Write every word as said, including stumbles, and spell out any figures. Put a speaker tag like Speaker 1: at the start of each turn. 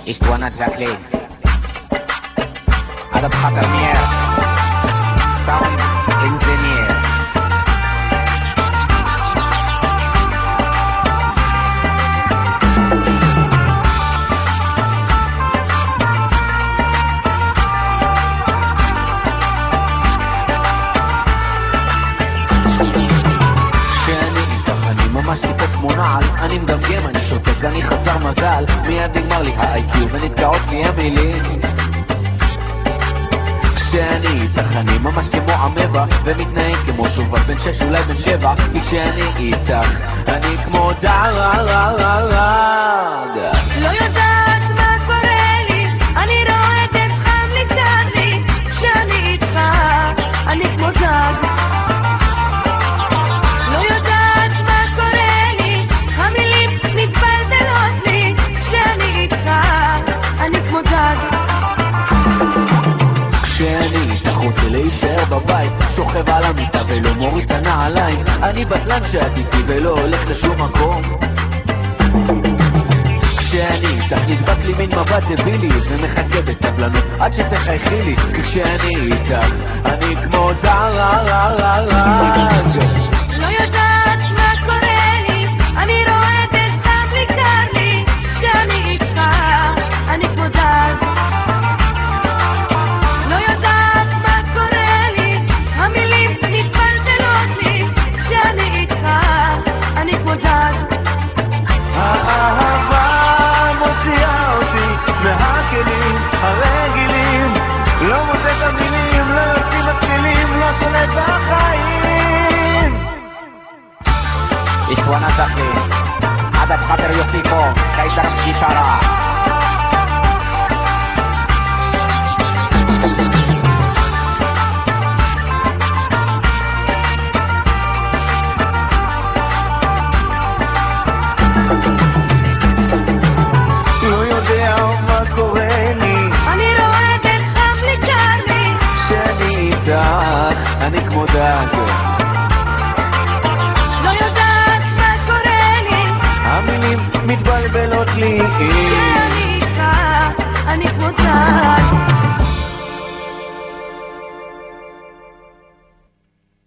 Speaker 1: Istwana Jacqueline Adam Khatarmier Sound Engineer ממש טיפס כמו נעל, אני מגמגם, אני שותק, אני חזר מגל, מיד נגמר לי ה-איי קיו ונתקעות לי המילים. כשאני איתך אני ממש כמו עמבה, ומתנהג כמו שובה בן שש אולי בן שבע, כי כשאני איתך אני כמו דג.
Speaker 2: לא יודעת מה קורה לי, אני רועדת חם לי קר לי, כשאני איתך אני כמו דג.
Speaker 1: כשאני איתך רוצה להישאר בבית, שוכב על המיטה ולא מוריד את הנעליים, אני בטלן שאת איתי ולא הולך לשום מקום. כשאני איתך נדבק לי מין מבט דבילי ומחכה בסבלנות עד שתחייכי לי, כשאני איתך אני כמו דג.
Speaker 2: לא יודעת מה קורה לי, אני רועדת חם לי קר לי, כשאני איתך אני כמו דג.
Speaker 1: האהבה מוציאה אותי מהכלים הרגילים, לא מוצא את המילים, לא יוצאים מתחילים, לא שולט בחיים. Istwana Jacqueline Adam Khatar יוסיפו קיסר גיטרה. אני כמו דג.
Speaker 2: לא יודעת מה קורה לי,
Speaker 1: המילים מתבלבלות לי.